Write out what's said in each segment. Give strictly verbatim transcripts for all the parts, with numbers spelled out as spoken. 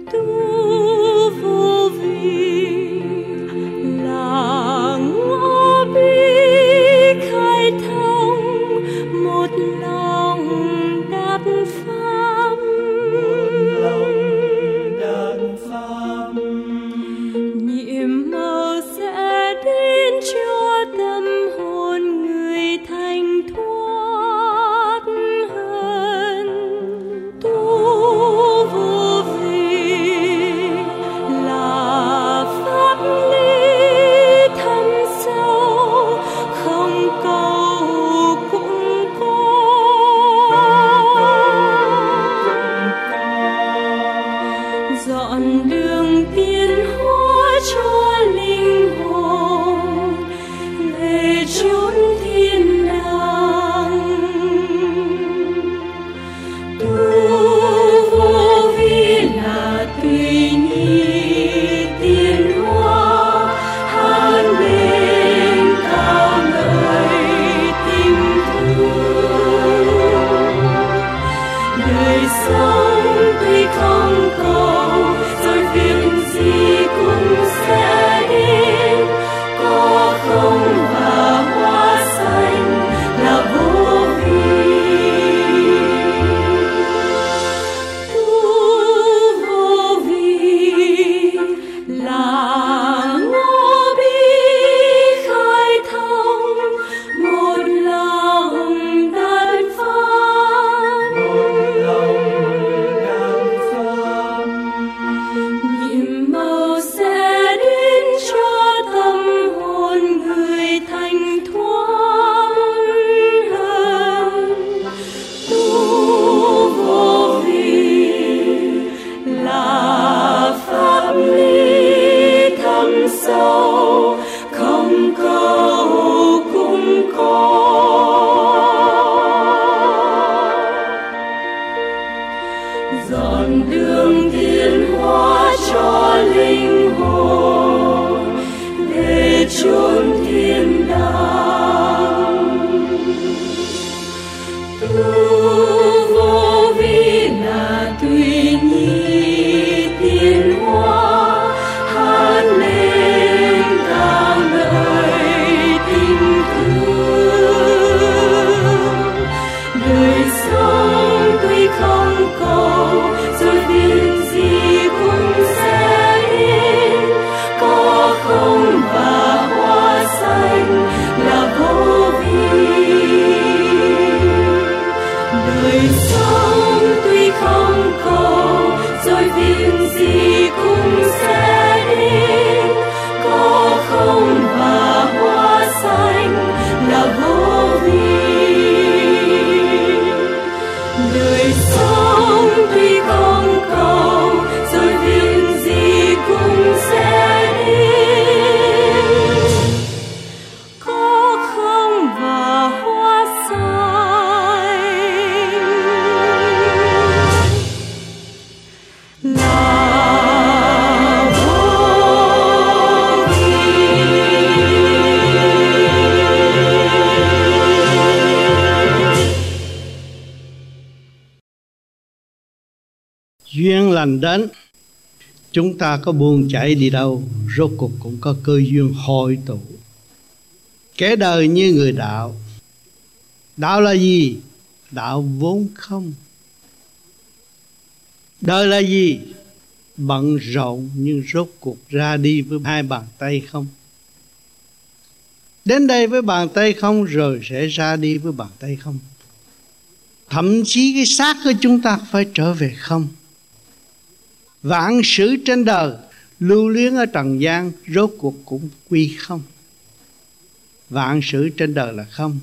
Duyên lành đến, chúng ta có buông chảy đi đâu, rốt cuộc cũng có cơ duyên hội tụ. Kẻ đời như người đạo. Đạo là gì? Đạo vốn không. Đời là gì? Bận rộn nhưng rốt cuộc ra đi với hai bàn tay không. Đến đây với bàn tay không rồi sẽ ra đi với bàn tay không. Thậm chí cái xác của chúng ta phải trở về không. Vạn sự trên đời lưu luyến ở trần gian rốt cuộc cũng quy không. Vạn sự trên đời là không.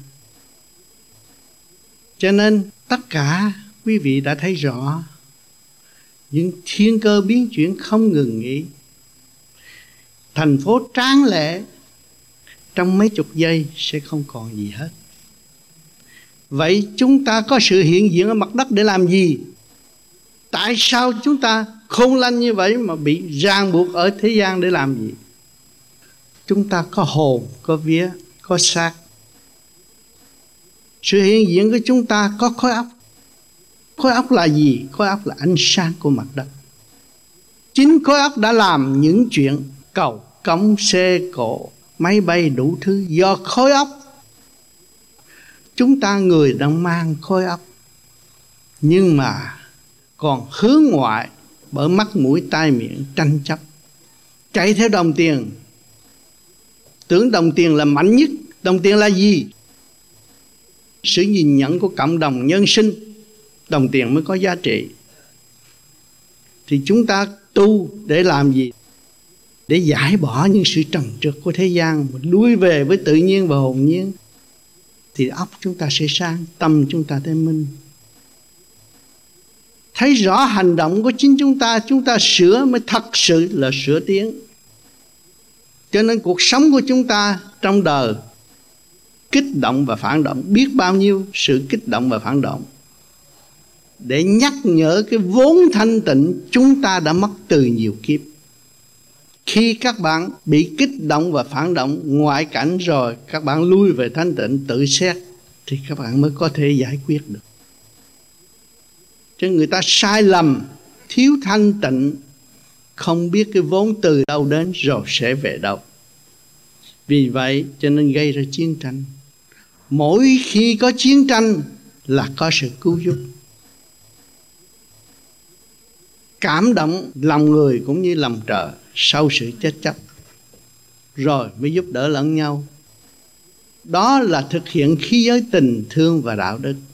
Cho nên tất cả quý vị đã thấy rõ những thiên cơ biến chuyển không ngừng nghỉ. Thành phố tráng lệ trong mấy chục giây sẽ không còn gì hết. Vậy chúng ta có sự hiện diện ở mặt đất để làm gì? Tại sao chúng ta khôn lanh như vậy mà bị ràng buộc ở thế gian để làm gì? Chúng ta có hồn, có vía, có xác. Sự hiện diện của chúng ta có khối óc. Khối óc là gì? Khối óc là ánh sáng của mặt đất. Chính khối óc đã làm những chuyện cầu cống, xe cộ, máy bay đủ thứ do khối óc. Chúng ta người đang mang khối óc, nhưng mà còn hướng ngoại bởi mắt mũi tai miệng tranh chấp, chạy theo đồng tiền, tưởng đồng tiền là mạnh nhất. Đồng tiền là gì? Sự nhìn nhận của cộng đồng nhân sinh, đồng tiền mới có giá trị. Thì chúng ta tu để làm gì? Để giải bỏ những sự trần trượt của thế gian, lui về với tự nhiên và hồn nhiên, thì óc chúng ta sẽ sáng, tâm chúng ta sẽ minh. Thấy rõ hành động của chính chúng ta, chúng ta sửa mới thật sự là sửa tiến. Cho nên cuộc sống của chúng ta trong đời kích động và phản động, biết bao nhiêu sự kích động và phản động, để nhắc nhở cái vốn thanh tịnh chúng ta đã mất từ nhiều kiếp. Khi các bạn bị kích động và phản động ngoại cảnh rồi, các bạn lui về thanh tịnh tự xét, thì các bạn mới có thể giải quyết được. Cho người ta sai lầm, thiếu thanh tịnh, không biết cái vốn từ đâu đến rồi sẽ về đâu. Vì vậy cho nên gây ra chiến tranh. Mỗi khi có chiến tranh là có sự cứu giúp. Cảm động lòng người cũng như lòng trời sau sự chết chóc, rồi mới giúp đỡ lẫn nhau. Đó là thực hiện khí giới tình thương và đạo đức.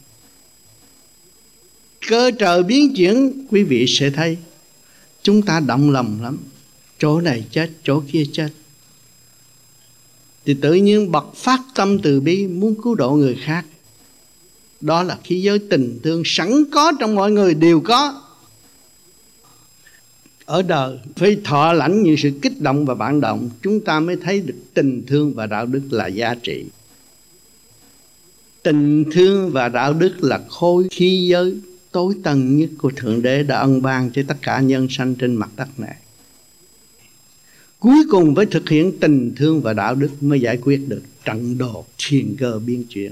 Cơ trời biến chuyển, quý vị sẽ thấy chúng ta động lòng lắm. Chỗ này chết, chỗ kia chết, thì tự nhiên bật phát tâm từ bi muốn cứu độ người khác. Đó là khí giới tình thương sẵn có trong mọi người đều có. Ở đời phải thọ lãnh những sự kích động và phản động, chúng ta mới thấy được tình thương và đạo đức là giá trị. Tình thương và đạo đức là khối khí giới tối tân nhất của Thượng Đế đã ân ban cho tất cả nhân sanh trên mặt đất này. Cuối cùng phải thực hiện tình thương và đạo đức mới giải quyết được trận đồ thiên cơ biến chuyển.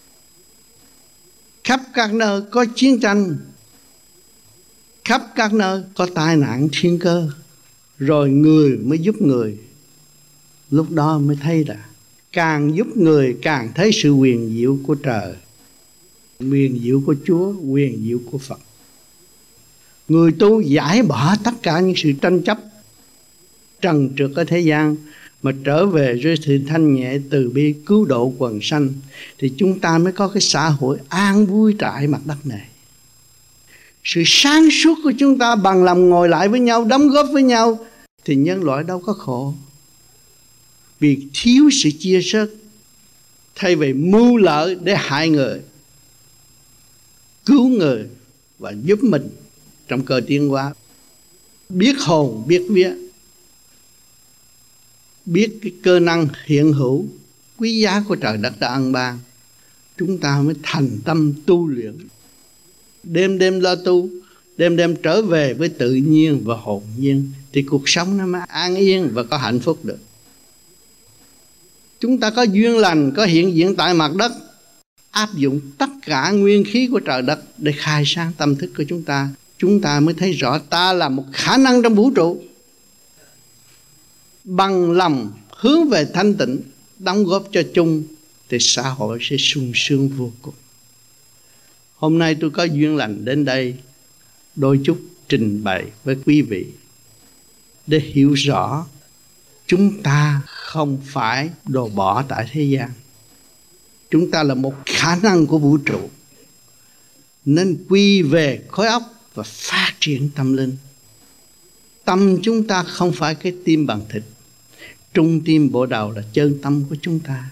Khắp các nơi có chiến tranh, khắp các nơi có tai nạn thiên cơ, rồi người mới giúp người. Lúc đó mới thấy là càng giúp người càng thấy sự huyền diệu của trời, huyền diệu của Chúa, huyền diệu của Phật. Người tu giải bỏ tất cả những sự tranh chấp trần trượt ở thế gian, mà trở về với sự thanh nhẹ từ bi cứu độ quần sanh, thì chúng ta mới có cái xã hội an vui trải mặt đất này. Sự sáng suốt của chúng ta bằng lòng ngồi lại với nhau, đóng góp với nhau, thì nhân loại đâu có khổ. Vì thiếu sự chia sẻ, thay vì mưu lợi để hại người, cứu người và giúp mình trong cơ tiến hóa, biết hồn biết vía, biết cái cơ năng hiện hữu quý giá của trời đất đã ân ban, chúng ta mới thành tâm tu luyện, đêm đêm lo tu, đêm đêm trở về với tự nhiên và hồn nhiên, thì cuộc sống nó mới an yên và có hạnh phúc được. Chúng ta có duyên lành, có hiện diện tại mặt đất, áp dụng tất cả nguyên khí của trời đất để khai sáng tâm thức của chúng ta, chúng ta mới thấy rõ ta là một khả năng trong vũ trụ. Bằng lòng hướng về thanh tịnh, đóng góp cho chung, thì xã hội sẽ sung sướng vô cùng. Hôm nay tôi có duyên lành đến đây đôi chút trình bày với quý vị để hiểu rõ chúng ta không phải đồ bỏ tại thế gian. Chúng ta là một khả năng của vũ trụ, nên quy về khối óc và phát triển tâm linh. Tâm chúng ta không phải cái tim bằng thịt, trung tim bộ đầu là chân tâm của chúng ta.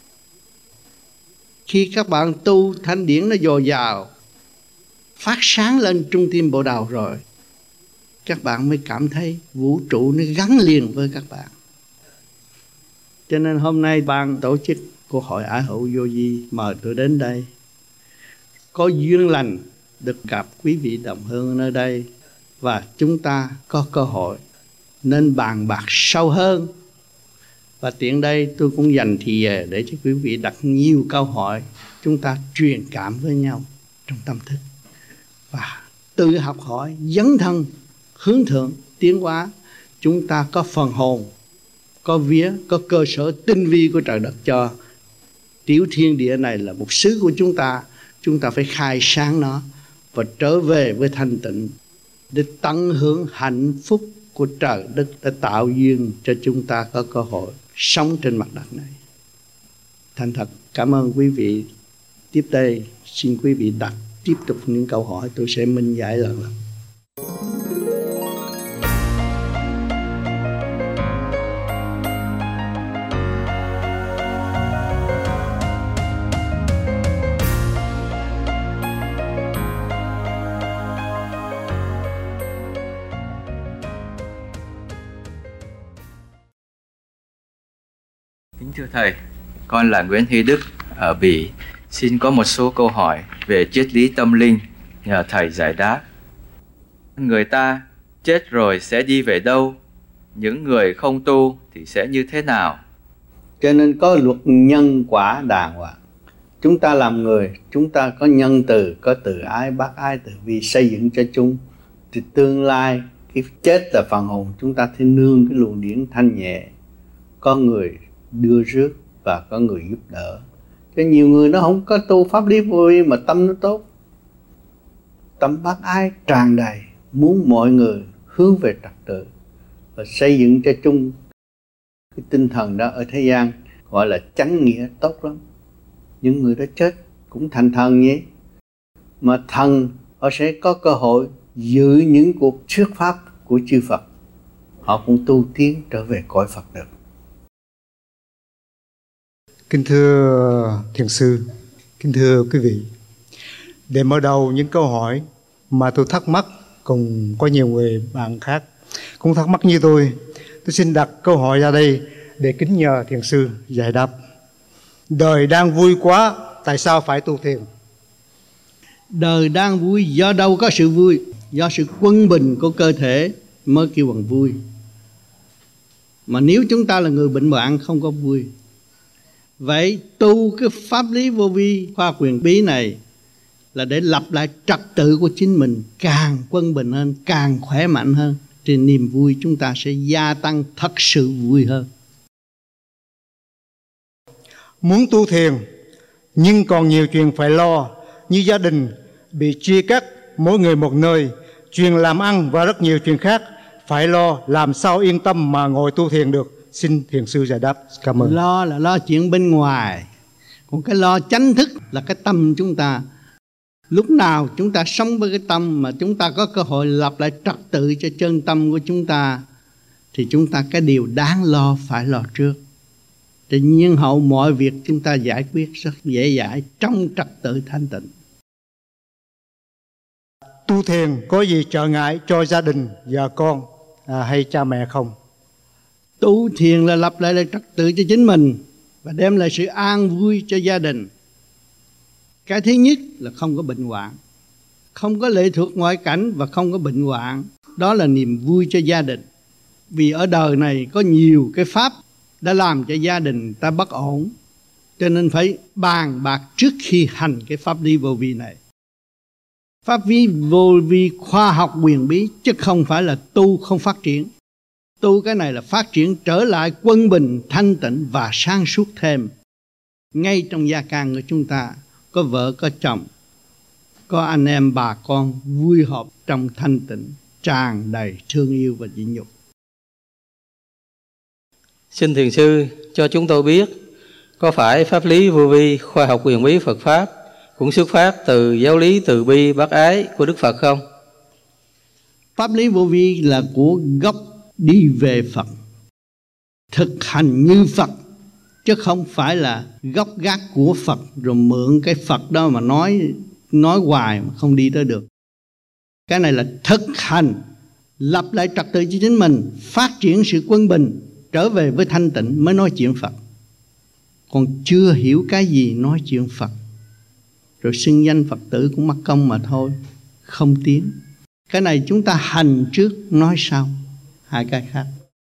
Khi các bạn tu thanh điển nó dồi dào, phát sáng lên trung tim bộ đầu rồi, các bạn mới cảm thấy vũ trụ nó gắn liền với các bạn. Cho nên hôm nay ban tổ chức của Hội Ái Hữu Vô Vi mời tôi đến đây, có duyên lành được gặp quý vị đồng hương nơi đây, và chúng ta có cơ hội nên bàn bạc sâu hơn. Và tiện đây tôi cũng dành thì giờ để cho quý vị đặt nhiều câu hỏi, chúng ta truyền cảm với nhau trong tâm thức và tự học hỏi, dấn thân hướng thượng tiến hóa, chúng ta có phần hồn, có vía, có cơ sở tinh vi của trời đất cho. Tiểu thiên địa này là một xứ của chúng ta, chúng ta phải khai sáng nó và trở về với thanh tịnh để tận hưởng hạnh phúc của trời đất đã tạo duyên cho chúng ta có cơ hội sống trên mặt đất này. Thành thật cảm ơn quý vị. Tiếp đây xin quý vị đặt tiếp tục những câu hỏi, tôi sẽ minh giải lần lần. Kính thưa Thầy, con là Nguyễn Huy Đức ở Bỉ. Xin có một số câu hỏi về triết lý tâm linh nhờ Thầy giải đáp. Người ta chết rồi sẽ đi về đâu? Những người không tu thì sẽ như thế nào? Cho nên có luật nhân quả đàng hoàng. Chúng ta làm người, chúng ta có nhân từ, có từ ái, bác ái, từ bi xây dựng cho chúng. Thì tương lai, cái chết là phần hồn, chúng ta thì nương cái luồng điển thanh nhẹ. Có người đưa rước và có người giúp đỡ. Cho nhiều người nó không có tu pháp lý vô vi mà tâm nó tốt, tâm bác ái tràn đầy, muốn mọi người hướng về trật tự và xây dựng cho chung. Cái tinh thần đó ở thế gian gọi là chánh nghĩa, tốt lắm. Những người đó chết cũng thành thần nhé, mà thần họ sẽ có cơ hội dự những cuộc thuyết pháp của chư Phật, họ cũng tu tiến trở về cõi Phật được. Kính thưa Thiền sư, kính thưa quý vị, để mở đầu những câu hỏi mà tôi thắc mắc, cùng có nhiều người bạn khác cũng thắc mắc như tôi, tôi xin đặt câu hỏi ra đây để kính nhờ Thiền sư giải đáp. Đời đang vui quá, tại sao phải tu thiền? Đời đang vui do đâu có sự vui? Do sự quân bình của cơ thể mới kêu bằng vui. Mà nếu chúng ta là người bệnh hoạn không có vui. Vậy tu cái pháp lý vô vi khoa quyền bí này là để lập lại trật tự của chính mình, càng quân bình hơn, càng khỏe mạnh hơn, thì niềm vui chúng ta sẽ gia tăng thật sự vui hơn. Muốn tu thiền nhưng còn nhiều chuyện phải lo, như gia đình bị chia cắt, mỗi người một nơi, chuyện làm ăn và rất nhiều chuyện khác phải lo, làm sao yên tâm mà ngồi tu thiền được? Xin Thiền sư giải đáp. Cảm ơn. Lo là lo chuyện bên ngoài, còn cái lo chánh thức là cái tâm chúng ta. Lúc nào chúng ta sống với cái tâm mà chúng ta có cơ hội lập lại trật tự cho chân tâm của chúng ta, thì chúng ta cái điều đáng lo phải lo trước. Tự nhiên hậu mọi việc chúng ta giải quyết rất dễ dãi trong trật tự thanh tịnh. Tu thiền có gì trở ngại cho gia đình, vợ con à, hay cha mẹ không? Tu thiền là lập lại trật tự cho chính mình và đem lại sự an vui cho gia đình. Cái thứ nhất là không có bệnh hoạn, không có lệ thuộc ngoại cảnh và không có bệnh hoạn. Đó là niềm vui cho gia đình. Vì ở đời này có nhiều cái pháp đã làm cho gia đình ta bất ổn, cho nên phải bàn bạc trước khi hành cái pháp lý vô vi này. Pháp lý vô vi khoa học quyền bí, chứ không phải là tu không phát triển. Tu cái này là phát triển trở lại quân bình, thanh tịnh và sáng suốt thêm. Ngay trong gia can của chúng ta, có vợ, có chồng, có anh em, bà con vui họp trong thanh tịnh, tràn đầy thương yêu và nhịn nhục. Xin Thiền sư cho chúng tôi biết, có phải pháp lý vô vi khoa học quyền bí Phật Pháp cũng xuất phát từ giáo lý từ bi bác ái của Đức Phật không? Pháp lý vô vi là của gốc đi về Phật, thực hành như Phật, chứ không phải là gốc gác của Phật rồi mượn cái Phật đó mà nói nói hoài mà không đi tới được. Cái này là thực hành, lập lại trật tự cho chính mình, phát triển sự quân bình, trở về với thanh tịnh mới nói chuyện Phật. Còn chưa hiểu cái gì nói chuyện Phật, rồi xưng danh Phật tử cũng mắc công mà thôi, không tiến. Cái này chúng ta hành trước nói sau, hai cái khác.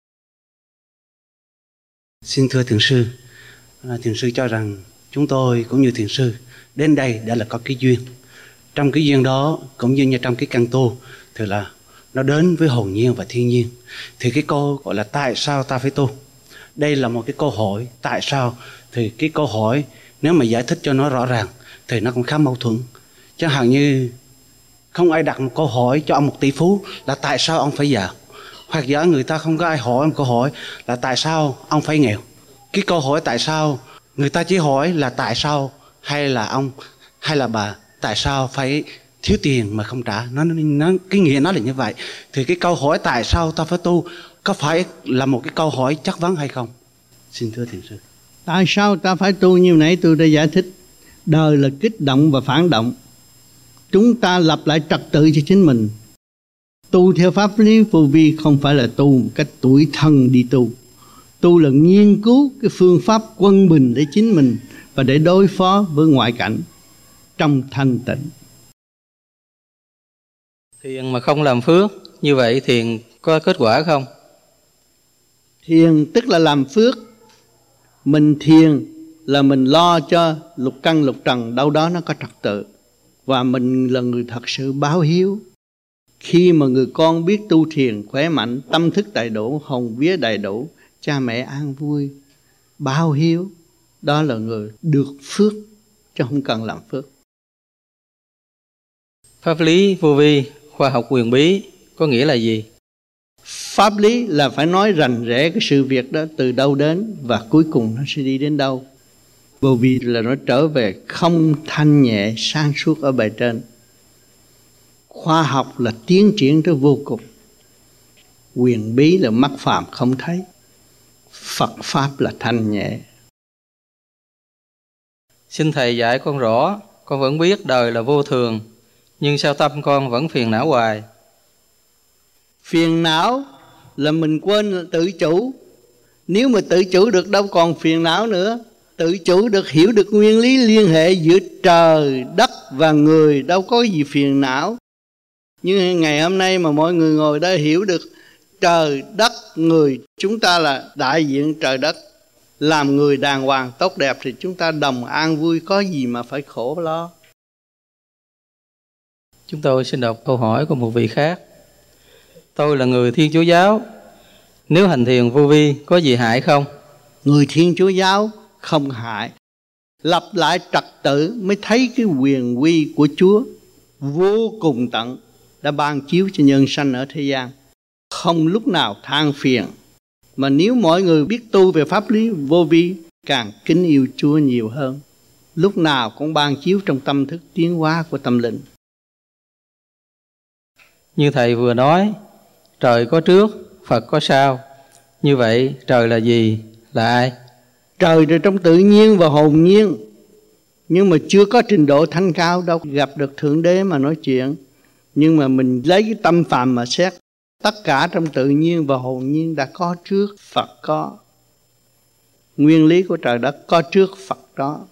Xin thưa Thiền sư, à, Thiền sư cho rằng chúng tôi cũng như Thiền sư đến đây đã là có cái duyên. Trong cái duyên đó cũng như, như trong cái căn tu thì là nó đến với hồn nhiên và thiên nhiên. Thì cái câu gọi là tại sao ta phải tu, đây là một cái câu hỏi tại sao. Thì cái câu hỏi nếu mà giải thích cho nó rõ ràng thì nó cũng khá mâu thuẫn. Chẳng hạn như không ai đặt một câu hỏi cho ông một tỷ phú là tại sao ông phải giàu, hoặc giả người ta không có ai hỏi một câu hỏi là tại sao ông phải nghèo. Cái câu hỏi tại sao người ta chỉ hỏi là tại sao hay là ông hay là bà tại sao phải thiếu tiền mà không trả. Nó, nó cái nghĩa nó là như vậy. Thì cái câu hỏi tại sao ta phải tu có phải là một cái câu hỏi chất vấn hay không? Xin thưa thiền sư. Tại sao ta phải tu như nãy tôi đã giải thích. Đời là kích động và phản động. Chúng ta lập lại trật tự cho chính mình. Tu theo pháp lý vô vi không phải là tu một cách tuổi thân đi tu. Tu là nghiên cứu cái phương pháp quân bình để chính mình và để đối phó với ngoại cảnh trong thanh tịnh. Thiền mà không làm phước, như vậy thiền có kết quả không? Thiền tức là làm phước. Mình thiền là mình lo cho lục căn lục trần đâu đó nó có trật tự. Và mình là người thật sự báo hiếu. Khi mà người con biết tu thiền khỏe mạnh, tâm thức đầy đủ, hồn vía đầy đủ, cha mẹ an vui, báo hiếu, đó là người được phước, chứ không cần làm phước. Pháp lý vô vi, khoa học quyền bí có nghĩa là gì? Pháp lý là phải nói rành rẽ cái sự việc đó từ đâu đến và cuối cùng nó sẽ đi đến đâu. Vô vi là nó trở về không thanh nhẹ sáng suốt ở bề trên. Khoa học là tiến triển tới vô cùng. Quyền bí là mắt phàm không thấy. Phật Pháp là thanh nhẹ. Xin Thầy dạy con rõ, con vẫn biết đời là vô thường, nhưng sao tâm con vẫn phiền não hoài? Phiền não là mình quên là tự chủ. Nếu mà tự chủ được đâu còn phiền não nữa. Tự chủ được, hiểu được nguyên lý liên hệ giữa trời, đất và người, đâu có gì phiền não. Nhưng ngày hôm nay mà mọi người ngồi đây hiểu được trời, đất, người, chúng ta là đại diện trời đất, làm người đàng hoàng, tốt đẹp thì chúng ta đồng an vui, có gì mà phải khổ lo. Chúng tôi xin đọc câu hỏi của một vị khác. Tôi là người Thiên Chúa giáo, nếu hành thiền vô vi có gì hại không? Người Thiên Chúa giáo không hại. Lập lại trật tự mới thấy cái quyền uy của Chúa vô cùng tận đã ban chiếu cho nhân sanh ở thế gian. Không lúc nào than phiền. Mà nếu mọi người biết tu về pháp lý vô vi, càng kính yêu Chúa nhiều hơn. Lúc nào cũng ban chiếu trong tâm thức tiến hóa của tâm linh. Như Thầy vừa nói, trời có trước, Phật có sau. Như vậy trời là gì, là ai? Trời là trong tự nhiên và hồn nhiên. Nhưng mà chưa có trình độ thanh cao đâu gặp được Thượng Đế mà nói chuyện. Nhưng mà mình lấy cái tâm phàm mà xét, tất cả trong tự nhiên và hồn nhiên đã có trước, Phật có. Nguyên lý của trời đất có trước, Phật đó.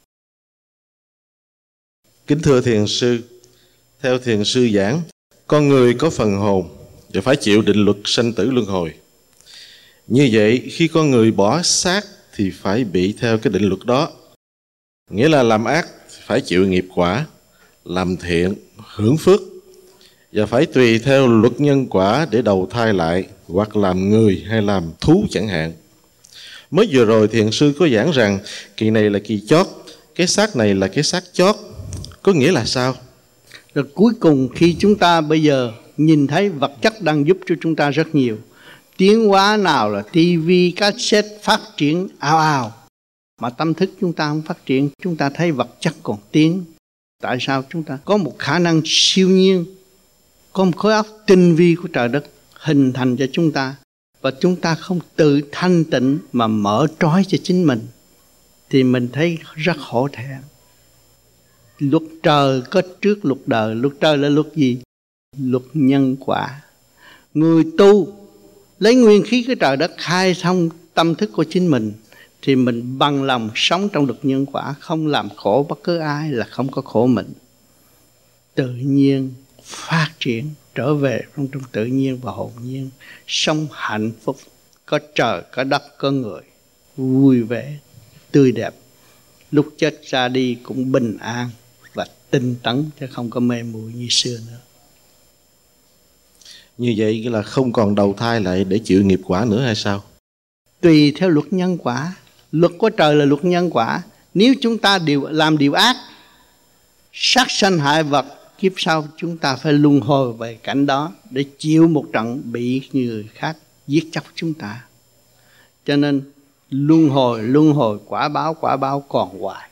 Kính thưa thiền sư, theo thiền sư giảng, con người có phần hồn và phải chịu định luật sanh tử luân hồi. Như vậy, khi con người bỏ xác thì phải bị theo cái định luật đó. Nghĩa là làm ác phải chịu nghiệp quả, làm thiện hưởng phước, và phải tùy theo luật nhân quả để đầu thai lại, hoặc làm người hay làm thú chẳng hạn. Mới vừa rồi thiền sư có giảng rằng kỳ này là kỳ chót, cái xác này là cái xác chót. Có nghĩa là sao? Rồi cuối cùng khi chúng ta bây giờ nhìn thấy vật chất đang giúp cho chúng ta rất nhiều. Tiến hóa nào là tivi, cassette phát triển ào ào. Mà tâm thức chúng ta không phát triển, chúng ta thấy vật chất còn tiến. Tại sao chúng ta có một khả năng siêu nhiên, có một khối óc tinh vi của trời đất hình thành cho chúng ta, và chúng ta không tự thanh tịnh mà mở trói cho chính mình, thì mình thấy rất hổ thẹn. Luật trời có trước luật đời. Luật trời là luật gì? Luật nhân quả. Người tu lấy nguyên khí của trời đất khai thông tâm thức của chính mình, thì mình bằng lòng sống trong luật nhân quả, không làm khổ bất cứ ai là không có khổ mình. Tự nhiên phát triển trở về trong, trong tự nhiên và hồn nhiên, sống hạnh phúc, có trời, có đất, có người, vui vẻ, tươi đẹp. Lúc chết ra đi cũng bình an và tinh tấn, chứ không có mê muội như xưa nữa. Như vậy là không còn đầu thai lại để chịu nghiệp quả nữa hay sao? Tùy theo luật nhân quả. Luật của trời là luật nhân quả. Nếu chúng ta điều làm điều ác, sát sanh hại vật, kiếp sau chúng ta phải luân hồi về cảnh đó để chịu một trận bị người khác giết chóc chúng ta. Cho nên luân hồi, luân hồi, quả báo, quả báo còn hoài.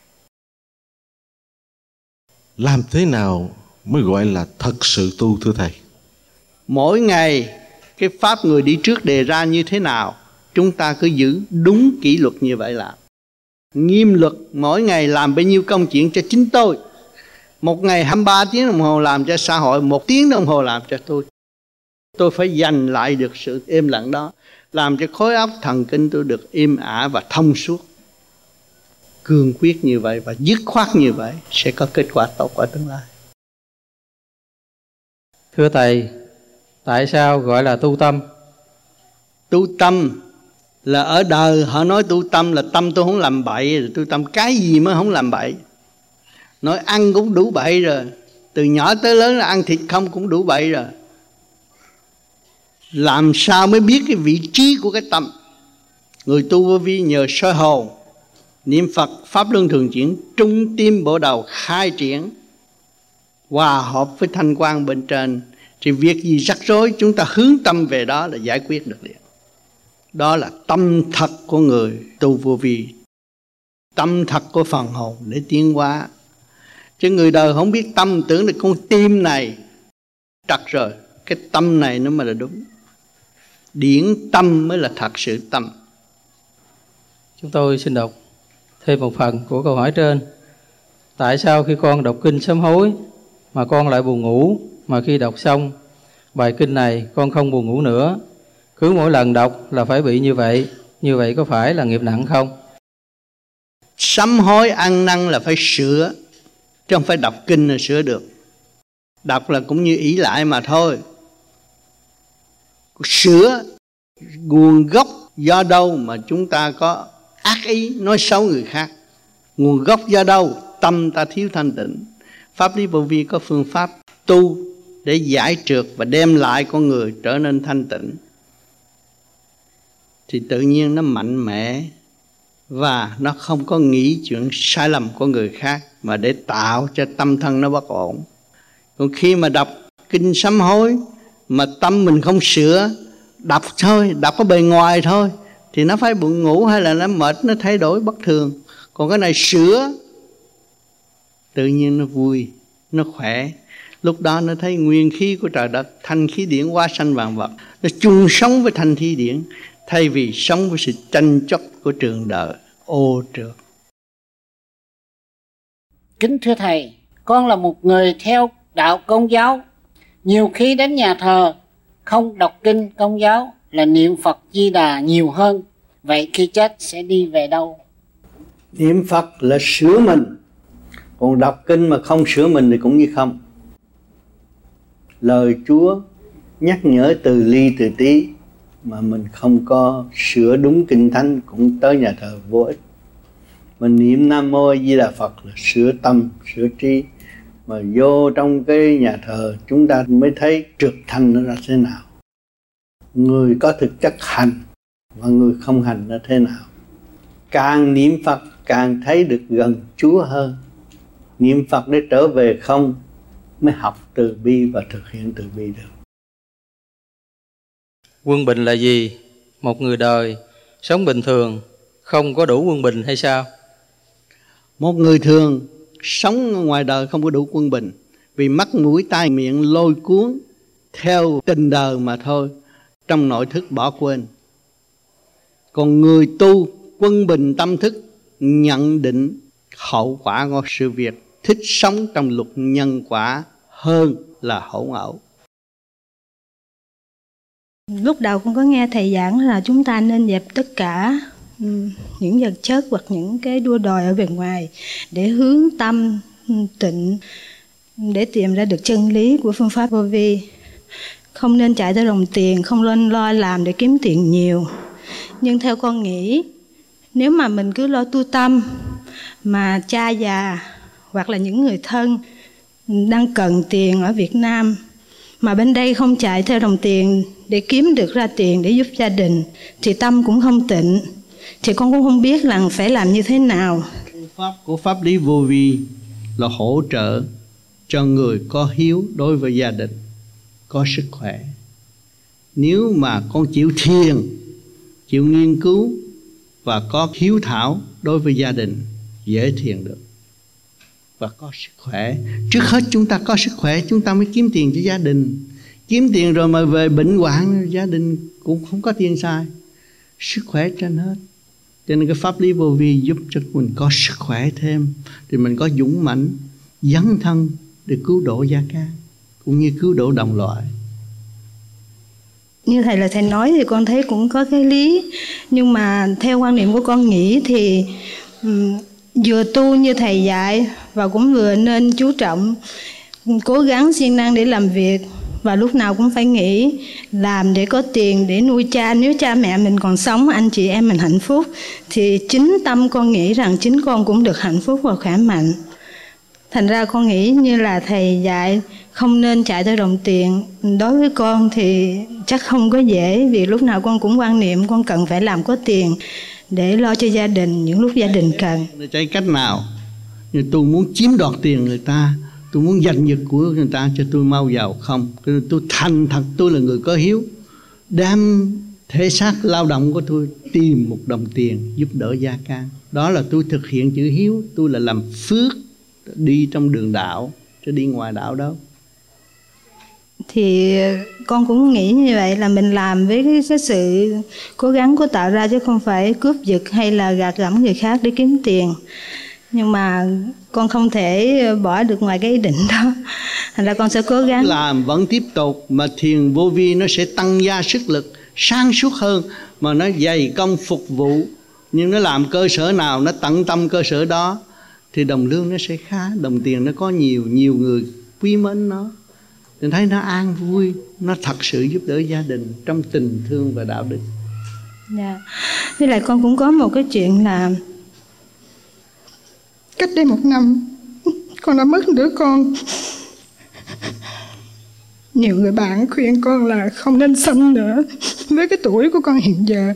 Làm thế nào mới gọi là thật sự tu thưa Thầy? Mỗi ngày cái pháp người đi trước đề ra như thế nào, chúng ta cứ giữ đúng kỷ luật như vậy làm. Nghiêm luật, mỗi ngày làm bao nhiêu công chuyện cho chính tôi. Một ngày hai mươi ba tiếng đồng hồ làm cho xã hội, một tiếng đồng hồ làm cho tôi. Tôi phải giành lại được sự êm lặng đó, làm cho khối óc thần kinh tôi được êm ả và thông suốt. Cương quyết như vậy và dứt khoát như vậy sẽ có kết quả tốt ở tương lai. Thưa Thầy, tại sao gọi là tu tâm? Tu tâm là ở đời họ nói tu tâm là tâm tôi không làm bậy. Tu tâm cái gì mới không làm bậy. Nói ăn cũng đủ bậy rồi. Từ nhỏ tới lớn là ăn thịt không cũng đủ bậy rồi. Làm sao mới biết cái vị trí của cái tâm? Người tu vô vi nhờ soi hồn, niệm Phật, Pháp Luân Thường Chuyển, trung tim bộ đầu khai triển, hòa hợp với thanh quan bên trên. Thì việc gì rắc rối chúng ta hướng tâm về đó là giải quyết được liền. Đó là tâm thật của người tu vô vi, tâm thật của phần hồn để tiến hóa. Chứ người đời không biết tâm, tưởng là con tim này trật rồi. Cái tâm này nó mới là đúng. Điển tâm mới là thật sự tâm. Chúng tôi xin đọc thêm một phần của câu hỏi trên. Tại sao khi con đọc kinh sám hối mà con lại buồn ngủ, mà khi đọc xong bài kinh này con không buồn ngủ nữa? Cứ mỗi lần đọc là phải bị như vậy. Như vậy có phải là nghiệp nặng không? Sám hối ăn năn là phải sửa, chứ không phải đọc kinh là sửa được. Đọc là cũng như ỷ lại mà thôi. Sửa nguồn gốc do đâu mà chúng ta có ác ý nói xấu người khác? Nguồn gốc do đâu? Tâm ta thiếu thanh tịnh. Pháp lý vô vi có phương pháp tu để giải trượt và đem lại con người trở nên thanh tịnh. Thì tự nhiên nó mạnh mẽ và nó không có nghĩ chuyện sai lầm của người khác, mà để tạo cho tâm thân nó bất ổn. Còn khi mà đọc kinh sám hối mà tâm mình không sửa, đọc thôi, đọc có bề ngoài thôi, thì nó phải buồn ngủ hay là nó mệt, nó thay đổi bất thường. Còn cái này sửa, tự nhiên nó vui, nó khỏe. Lúc đó nó thấy nguyên khí của trời đất, thanh khí điển hóa sanh vạn vật, nó chung sống với thanh khí điển, thay vì sống với sự tranh chấp của trường đời ô trượt. Kính thưa Thầy, con là một người theo đạo Công giáo. Nhiều khi đến nhà thờ không đọc kinh Công giáo là niệm Phật Di Đà nhiều hơn. Vậy khi chết sẽ đi về đâu? Niệm Phật là sửa mình, còn đọc kinh mà không sửa mình thì cũng như không. Lời Chúa nhắc nhở từ ly từ tí mà mình không có sửa đúng kinh thánh cũng tới nhà thờ vô ích. Mình niệm Nam Mô A Di Đà Phật là sửa tâm, sửa trí. Mà vô trong cái nhà thờ chúng ta mới thấy trực thành nó ra thế nào. Người có thực chất hành và người không hành nó thế nào. Càng niệm Phật càng thấy được gần Chúa hơn. Niệm Phật để trở về không mới học từ bi và thực hiện từ bi được. Quân bình là gì? Một người đời sống bình thường không có đủ quân bình hay sao? Một người thường sống ngoài đời không có đủ quân bình, vì mắt mũi tai miệng lôi cuốn theo tình đời mà thôi, trong nội thức bỏ quên. Còn người tu quân bình tâm thức, nhận định hậu quả của sự việc, thích sống trong luật nhân quả hơn là hỗn ẩu. Lúc đầu con có nghe thầy giảng là chúng ta nên dẹp tất cả những vật chất hoặc những cái đua đòi ở bên ngoài để hướng tâm tịnh, để tìm ra được chân lý của phương pháp vô vi. Không nên chạy theo đồng tiền, không nên lo làm để kiếm tiền nhiều. Nhưng theo con nghĩ, nếu mà mình cứ lo tu tâm mà cha già hoặc là những người thân đang cần tiền ở Việt Nam mà bên đây không chạy theo đồng tiền để kiếm được ra tiền để giúp gia đình, thì tâm cũng không tịnh, thì con cũng không biết là phải làm như thế nào. Pháp của pháp lý vô vi là hỗ trợ cho người có hiếu đối với gia đình, có sức khỏe. Nếu mà con chịu thiền, chịu nghiên cứu và có hiếu thảo đối với gia đình, dễ thiền được và có sức khỏe. Trước hết chúng ta có sức khỏe, chúng ta mới kiếm tiền cho gia đình. Kiếm tiền rồi mà về bệnh hoạn, gia đình cũng không có tiền xài. Sức khỏe trên hết. Cho nên cái pháp lý vô vi giúp cho mình có sức khỏe thêm, thì mình có dũng mãnh dấn thân để cứu độ gia can cũng như cứu độ đồng loại. Như thầy là thầy nói thì con thấy cũng có cái lý, nhưng mà theo quan niệm của con nghĩ thì um, vừa tu như thầy dạy và cũng vừa nên chú trọng cố gắng siêng năng để làm việc, và lúc nào cũng phải nghĩ làm để có tiền để nuôi cha. Nếu cha mẹ mình còn sống, anh chị em mình hạnh phúc, thì chính tâm con nghĩ rằng chính con cũng được hạnh phúc và khỏe mạnh. Thành ra con nghĩ như là thầy dạy không nên chạy theo đồng tiền. Đối với con thì chắc không có dễ, vì lúc nào con cũng quan niệm con cần phải làm có tiền để lo cho gia đình những lúc gia đình cần. Chạy cách nào? Như tôi muốn chiếm đoạt tiền người ta, tôi muốn giành giật của người ta cho tôi mau giàu, không. Tôi thành thật tôi là người có hiếu, đem thể xác lao động của tôi tìm một đồng tiền giúp đỡ gia can. Đó là tôi thực hiện chữ hiếu. Tôi là làm phước, đi trong đường đạo chứ đi ngoài đạo đâu. Thì con cũng nghĩ như vậy, là mình làm với cái, cái sự cố gắng của tạo ra, chứ không phải cướp giật hay là gạt gẫm người khác để kiếm tiền. Nhưng mà con không thể bỏ được ngoài cái ý định đó, thành ra con sẽ cố gắng làm, vẫn tiếp tục. Mà thiền vô vi nó sẽ tăng gia sức lực, sáng suốt hơn, mà nó dày công phục vụ. Nhưng nó làm cơ sở nào, nó tận tâm cơ sở đó, thì đồng lương nó sẽ khá, đồng tiền nó có nhiều, nhiều người quý mến nó. Mình thấy nó an vui, nó thật sự giúp đỡ gia đình trong tình thương và đạo đức. Dạ. Với lại con cũng có một cái chuyện là cách đây một năm con đã mất đứa con. Nhiều người bạn khuyên con là không nên sanh nữa với cái tuổi của con hiện giờ.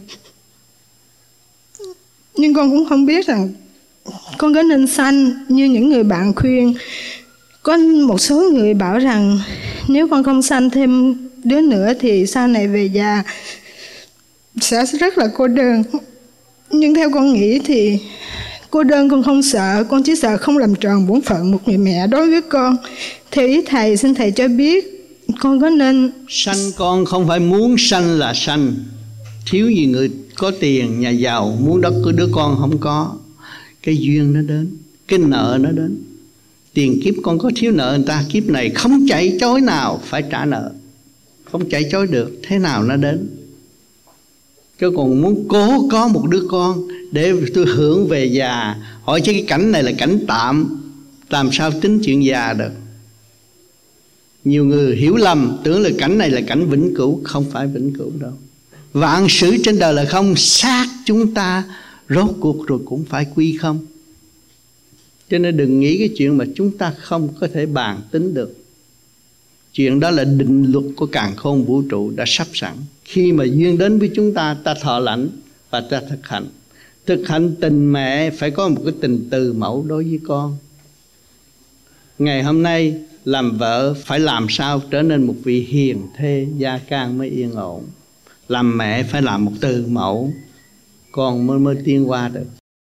Nhưng con cũng không biết rằng con có nên sanh như những người bạn khuyên. Có một số người bảo rằng nếu con không sanh thêm đứa nữa thì sau này về già sẽ rất là cô đơn. Nhưng theo con nghĩ thì cô đơn con không sợ, con chỉ sợ không làm tròn bổn phận một người mẹ đối với con. Theo ý thầy, xin thầy cho biết con có nên sanh con không phải muốn sanh là sanh. Thiếu gì người có tiền, nhà giàu muốn đất của đứa con không có. Cái duyên nó đến, cái nợ nó đến. Tiền kiếp con có thiếu nợ người ta, kiếp này không chạy chối nào phải trả nợ, không chạy chối được, thế nào nó đến. Chứ còn muốn cố có một đứa con để tôi hưởng về già, hỏi chứ cái cảnh này là cảnh tạm, làm sao tính chuyện già được. Nhiều người hiểu lầm, tưởng là cảnh này là cảnh vĩnh cửu, không phải vĩnh cửu đâu. Vạn sự trên đời là không, xác chúng ta rốt cuộc rồi cũng phải quy không. Cho nên đừng nghĩ cái chuyện mà chúng ta không có thể bàn tính được. Chuyện đó là định luật của càn khôn vũ trụ đã sắp sẵn. Khi mà duyên đến với chúng ta, ta thọ lãnh và ta thực hành. Thực hành tình mẹ phải có một cái tình từ mẫu đối với con. Ngày hôm nay làm vợ phải làm sao trở nên một vị hiền thê, gia can mới yên ổn. Làm mẹ phải làm một từ mẫu, con mới, mới tiến qua được.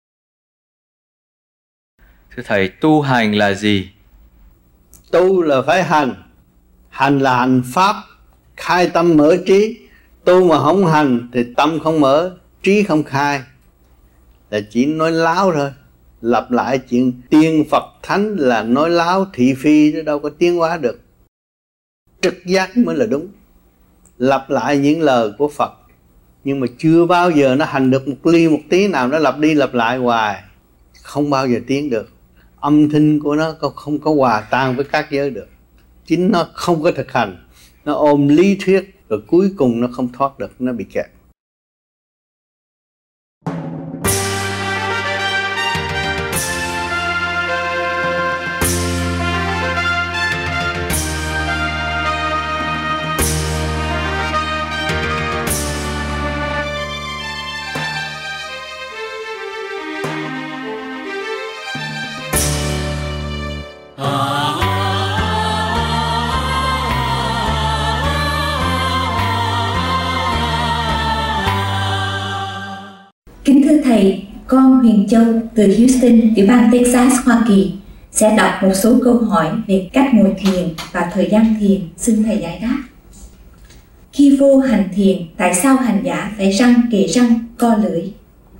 Thưa Thầy, tu hành là gì? Tu là phải hành. Hành là hành pháp, khai tâm mở trí. Tu mà không hành thì tâm không mở, trí không khai, là chỉ nói láo thôi. Lặp lại chuyện tiên Phật Thánh là nói láo thị phi, chứ đâu có tiến hóa được. Trực giác mới là đúng. Lặp lại những lời của Phật, nhưng mà chưa bao giờ nó hành được một ly một tí nào. Nó lặp đi lặp lại hoài, không bao giờ tiến được. Âm thanh của nó không có hòa tan với các giới được. Chính nó không có thực hành, nó ôm lý thuyết, rồi cuối cùng nó không thoát được, nó bị kẹt. thầy, con Huyền Châu từ Houston, tiểu bang Texas, Hoa Kỳ sẽ đọc một số câu hỏi về cách ngồi thiền và thời gian thiền, xin thầy giải đáp. Khi vô hành thiền, tại sao hành giả phải răng kề răng, co lưỡi?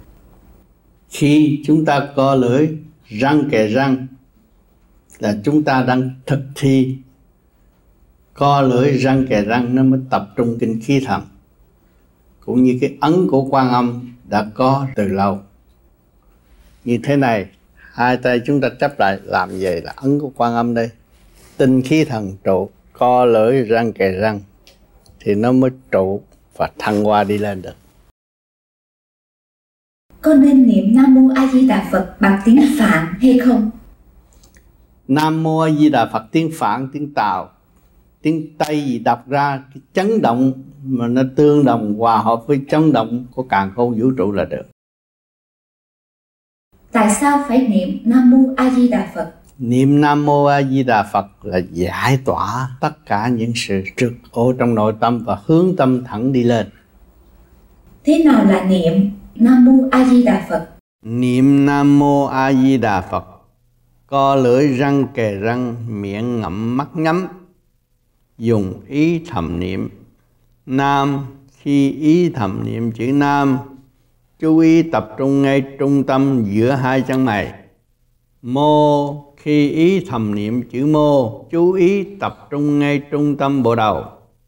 Khi chúng ta co lưỡi, răng kề răng là chúng ta đang thực thi. Co lưỡi, răng kề răng nó mới tập trung kinh khí thần. Cũng như cái ấn của Quan Âm đã có từ lâu. Như thế này, hai tay chúng ta chấp lại làm vậy là ấn của Quan Âm đây. Tinh khí thần trụ, co lưỡi, răng kề răng thì nó mới trụ và thăng hoa đi lên được. Có nên niệm Nam Mô A Di Đà Phật bằng tiếng Phạn hay không? Nam Mô A Di Đà Phật tiếng Phạn, tiếng Tàu, tiếng Tây gì đọc ra cái chấn động mà nó tương đồng hòa hợp với chấn động của càn khôn vũ trụ là được. Tại sao phải niệm Nam Mô A Di Đà Phật? Niệm Nam Mô A Di Đà Phật là giải tỏa tất cả những sự trực ô trong nội tâm và hướng tâm thẳng đi lên. Thế nào là niệm Nam Mô A Di Đà Phật? Niệm Nam Mô A Di Đà Phật, co lưỡi, răng kề răng, miệng ngậm mắt nhắm, dùng ý thầm niệm Nam. Khi ý thầm niệm chữ Nam, chú ý tập trung ngay trung tâm giữa hai chân mày. Mô, khi ý thầm niệm chữ Mô, chú ý tập trung ngay trung tâm bộ đầu.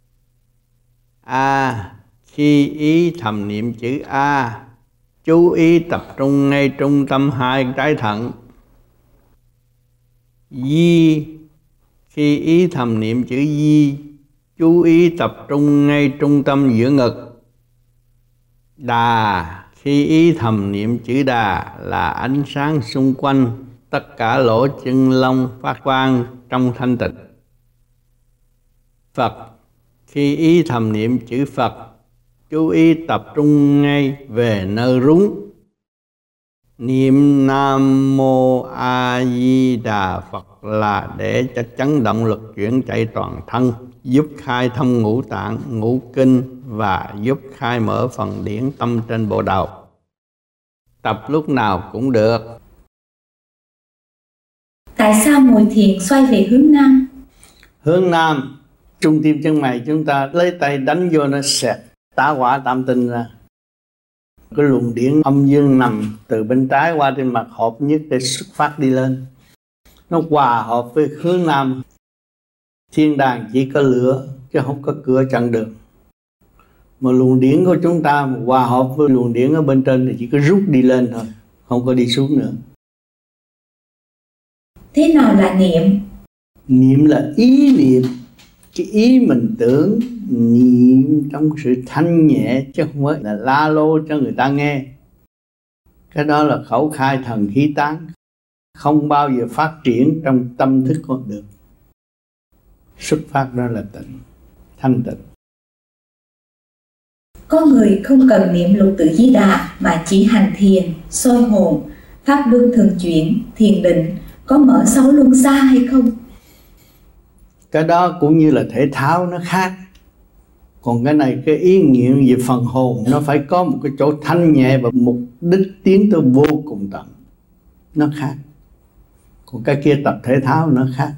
A, khi ý thầm niệm chữ A, chú ý tập trung ngay trung tâm hai trái thận. Di, khi ý thầm niệm chữ Di, chú ý tập trung ngay trung tâm giữa ngực. Đà, khi ý thầm niệm chữ Đà là ánh sáng xung quanh tất cả lỗ chân lông phát quang trong thanh tịnh. Phật, khi ý thầm niệm chữ Phật, chú ý tập trung ngay về nơi rúng. Niệm Nam Mô A Di Đà Phật là để cho chấn động lực chuyển chạy toàn thân, giúp khai thông ngũ tạng, ngũ kinh và giúp khai mở phần điển tâm trên bộ đầu. Tập lúc nào cũng được. Tại sao ngồi thiền xoay về hướng Nam? Hướng Nam, trung tim chân mày chúng ta lấy tay đánh vô nó xẹt tá hỏa tam tinh ra. Cái luồng điển âm dương nằm từ bên trái qua trên mặt hợp nhất để xuất phát đi lên. Nó hòa hợp với hướng Nam. Thiên đàng chỉ có lửa chứ không có cửa chặn được. Mà luồng điển của chúng ta hòa hợp với luồng điển ở bên trên thì chỉ có rút đi lên thôi, không có đi xuống nữa. Thế nào là niệm? Niệm là ý niệm. Cái ý mình tưởng, niệm trong sự thanh nhẹ chứ không phải là la lô cho người ta nghe. Cái đó là khẩu khai thần khí tán, không bao giờ phát triển trong tâm thức con được. Xuất phát đó là tịnh, thanh tịnh. Có người không cần niệm Lục Tự Di Đà mà chỉ hành thiền, soi hồn, pháp luân thường chuyển, thiền định, có mở sáu luân xa hay không? Cái đó cũng như là thể thao nó khác. Còn cái này cái ý nghiệm về phần hồn nó phải có một cái chỗ thanh nhẹ và mục đích tiến tới vô cùng tận. Nó khác. Còn cái kia tập thể thao nó khác.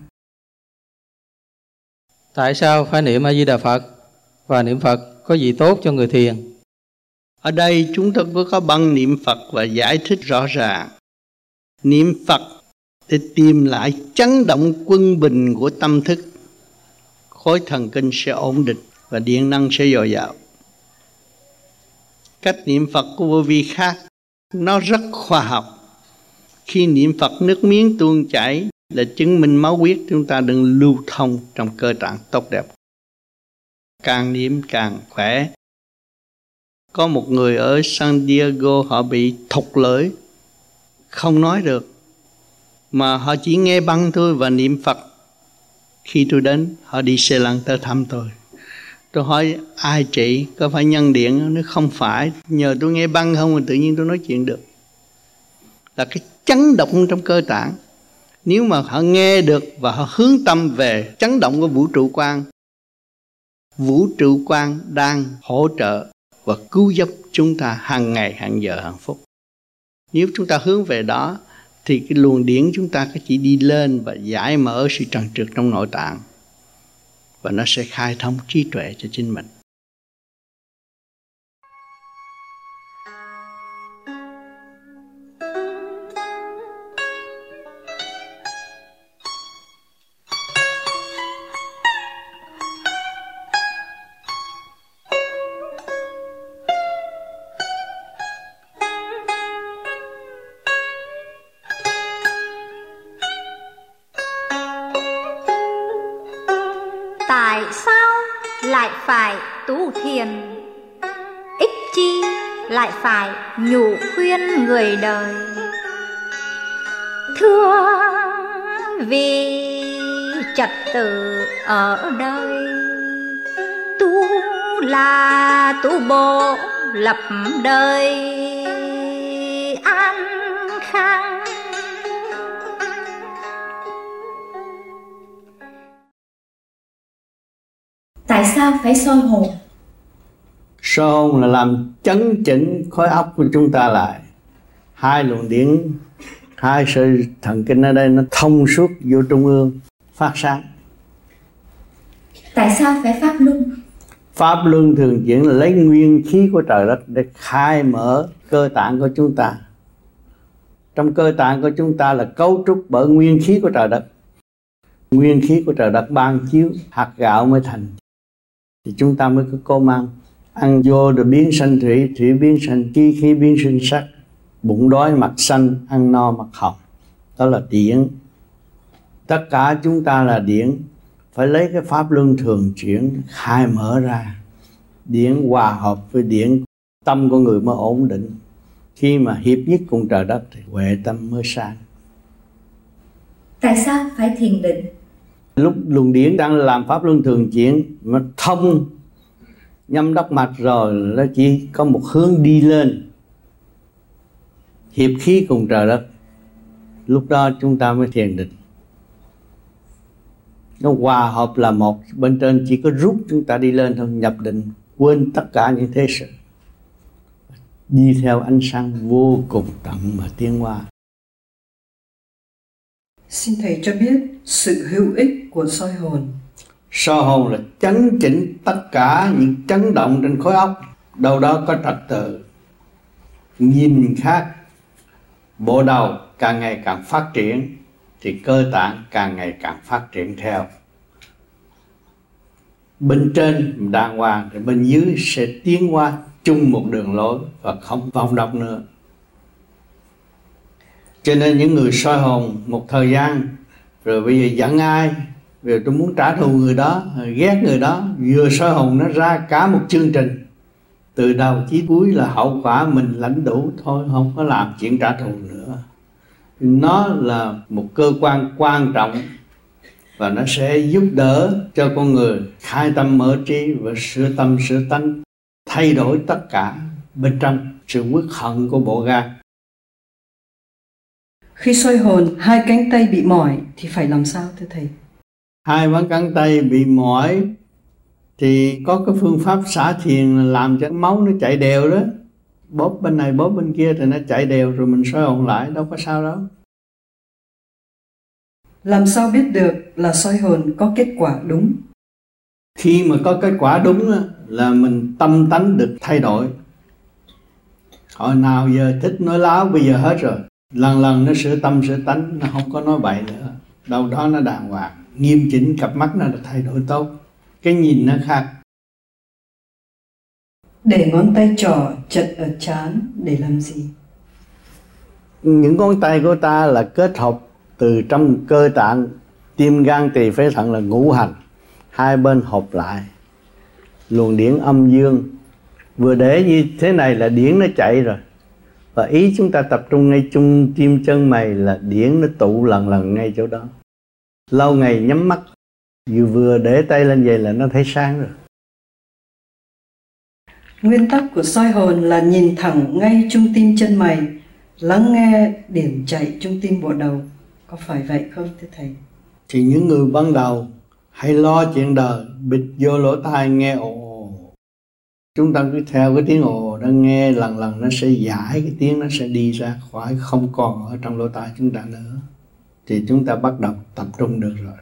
Tại sao phải niệm A Di Đà Phật? Và niệm Phật có gì tốt cho người thiền? Ở đây chúng ta có băng niệm Phật và giải thích rõ ràng. Niệm Phật để tìm lại chấn động quân bình của tâm thức, khối thần kinh sẽ ổn định và điện năng sẽ dồi dào. Cách niệm Phật của vô vi khác, nó rất khoa học. Khi niệm Phật nước miếng tuôn chảy là chứng minh máu huyết chúng ta đừng lưu thông trong cơ trạng tốt đẹp. Càng niệm càng khỏe. Có một người ở San Diego họ bị thụt lưỡi, không nói được, mà họ chỉ nghe băng thôi và niệm Phật. Khi tôi đến, họ đi xe lăn tới thăm tôi. Tôi hỏi ai trị, có phải nhân điện? Nó không phải, nhờ tôi nghe băng không mà tự nhiên tôi nói chuyện được. Là cái chấn động trong cơ tạng. Nếu mà họ nghe được và họ hướng tâm về chấn động của vũ trụ quan, vũ trụ quan đang hỗ trợ và cứu giúp chúng ta hàng ngày, hàng giờ, hàng phút. Nếu chúng ta hướng về đó thì cái luồng điển chúng ta chỉ đi lên và giải mở sự trần trượt trong nội tạng, và nó sẽ khai thông trí tuệ cho chính mình. Tại sao lại phải tu thiền? Ích chi lại phải nhủ khuyên người đời? Thưa vì trật tự ở đời, tu là tu bộ lập đời an khang. Tại sao phải soi hồn? Soi hồn là làm chấn chỉnh khối óc của chúng ta lại. Hai luồng điển, hai sợi thần kinh ở đây nó thông suốt vô trung ương, phát sáng. Tại sao phải pháp luân? Pháp luân thường chuyển là lấy nguyên khí của trời đất để khai mở cơ tạng của chúng ta. Trong cơ tạng của chúng ta là cấu trúc bởi nguyên khí của trời đất. Nguyên khí của trời đất ban chiếu, hạt gạo mới thành, thì chúng ta mới có cơm ăn. Ăn vô rồi biến sanh thủy, thủy biến sanh khí, khí biến sinh sắc. Bụng đói mặt xanh, ăn no mặt hồng. Đó là điển. Tất cả chúng ta là điển. Phải lấy cái pháp luân thường chuyển khai mở ra. Điển hòa hợp với điển, tâm của người mới ổn định. Khi mà hiệp nhất cùng trời đất thì huệ tâm mới sáng. Tại sao phải thiền định? Lúc luồng điển đang làm pháp luân thường chuyển mà thông nhâm đốc mạch rồi, nó chỉ có một hướng đi lên, hiệp khí cùng trời đất. Lúc đó chúng ta mới thiền định. Nó hòa hợp là một, bên trên chỉ có rút chúng ta đi lên thôi, nhập định, quên tất cả những thế sự, đi theo ánh sáng vô cùng tận mà tiến hóa. Xin Thầy cho biết sự hữu ích của soi hồn. Soi hồn là chấn chỉnh tất cả những chấn động trên khối óc, đâu đó có trật tự, nhìn khác. Bộ đầu càng ngày càng phát triển thì cơ tạng càng ngày càng phát triển theo. Bên trên đàng hoàng thì bên dưới sẽ tiến hóa chung một đường lối và không vòng độc nữa. Cho nên những người soi hồn một thời gian rồi bây giờ giận ai, rồi tôi muốn trả thù người đó, ghét người đó, vừa soi hồn nó ra cả một chương trình, từ đầu chí cuối là hậu quả mình lãnh đủ thôi, không có làm chuyện trả thù nữa. Nó là một cơ quan quan trọng và nó sẽ giúp đỡ cho con người khai tâm mở trí và sửa tâm sửa tánh, thay đổi tất cả bên trong sự uất hận của bộ gan. Khi soi hồn, hai cánh tay bị mỏi thì phải làm sao thưa Thầy? Hai ngón cánh tay bị mỏi thì có cái phương pháp xả thiền làm cho máu nó chạy đều đó. Bóp bên này bóp bên kia thì nó chạy đều, rồi mình soi hồn lại, đâu có sao đâu. Làm sao biết được là soi hồn có kết quả đúng? Khi mà có kết quả đúng là mình tâm tánh được thay đổi. Hồi nào giờ thích nói láo, bây giờ hết rồi. Lần lần nó sửa tâm sửa tánh, nó không có nói bậy nữa. Đâu đó nó đàng hoàng, nghiêm chỉnh, cặp mắt nó được thay đổi tốt. Cái nhìn nó khác. Để ngón tay trỏ chật ở trán để làm gì? Những ngón tay của ta là kết hợp từ trong cơ tạng, tim gan tỳ phế thận là ngũ hành, hai bên hợp lại, luồng điển âm dương. Vừa để như thế này là điển nó chạy rồi, và ý chúng ta tập trung ngay trung tim chân mày là điển nó tụ lần lần ngay chỗ đó. Lâu ngày nhắm mắt, vừa vừa để tay lên vậy là nó thấy sáng rồi. Nguyên tắc của soi hồn là nhìn thẳng ngay trung tim chân mày, lắng nghe điểm chạy trung tim bộ đầu. Có phải vậy không thưa Thầy? Thì những người ban đầu hay lo chuyện đời, bịt vô lỗ tai nghe ồ. Chúng ta cứ theo cái tiếng ồ đó. đó nghe lần lần nó sẽ giải cái tiếng, nó sẽ đi ra khỏi, không còn ở trong lỗ tai chúng ta nữa, thì chúng ta bắt đầu tập trung được rồi.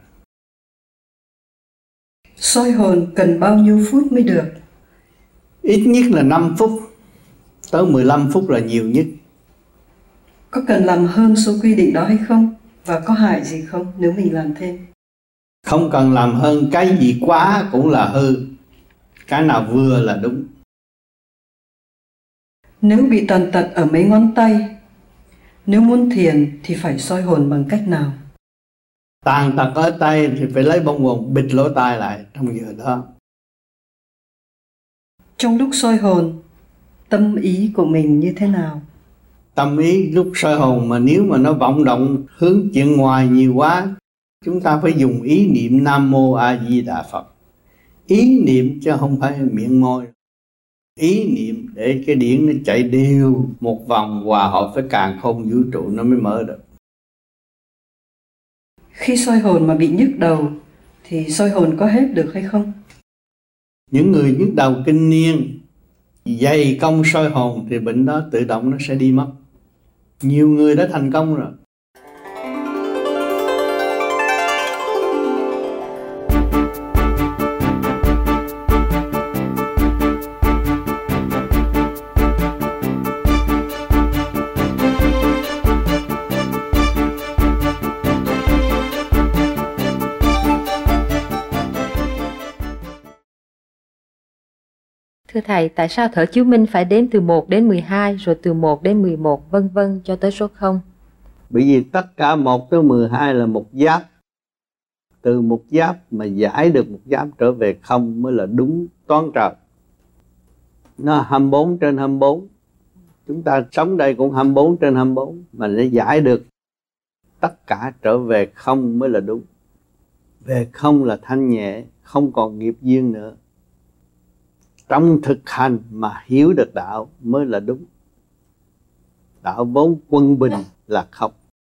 Soi hồn cần bao nhiêu phút mới được? Ít nhất là năm phút, tới mười lăm phút là nhiều nhất. Có cần làm hơn số quy định đó hay không? Và có hại gì không nếu mình làm thêm? Không cần làm hơn, cái gì quá cũng là hư, cái nào vừa là đúng. Nếu bị tàn tật ở mấy ngón tay, nếu muốn thiền thì phải soi hồn bằng cách nào? Tàn tật ở tay thì phải lấy bông hồn bịt lỗ tai lại trong giờ đó. Trong lúc soi hồn, tâm ý của mình như thế nào? Tâm ý lúc soi hồn mà nếu mà nó vọng động hướng chuyện ngoài nhiều quá, chúng ta phải dùng ý niệm Nam Mô A Di Đà Phật. Ý niệm chứ không phải miệng môi. Ý niệm để cái điển nó chạy đều một vòng hòa hợp với càn khôn vũ trụ nó mới mở được. Khi soi hồn mà bị nhức đầu thì soi hồn có hết được hay không? Những người nhức đầu kinh niên dày công soi hồn thì bệnh đó tự động nó sẽ đi mất. Nhiều người đã thành công rồi. Thưa Thầy, tại sao thở chiếu minh phải đếm từ một đến mười hai, rồi từ một đến mười một, vân vân cho tới số không? Bởi vì tất cả một tới mười hai là một giáp. Từ một giáp mà giải được một giáp trở về không mới là đúng toán trời. Nó hai mươi bốn trên hai mươi bốn. Chúng ta sống đây cũng hai mươi bốn trên hai mươi bốn. Mà để giải được tất cả trở về không mới là đúng. Về không là thanh nhẹ, không còn nghiệp duyên nữa. Trong thực hành mà hiểu được đạo mới là đúng. Đạo vốn quân bình là không.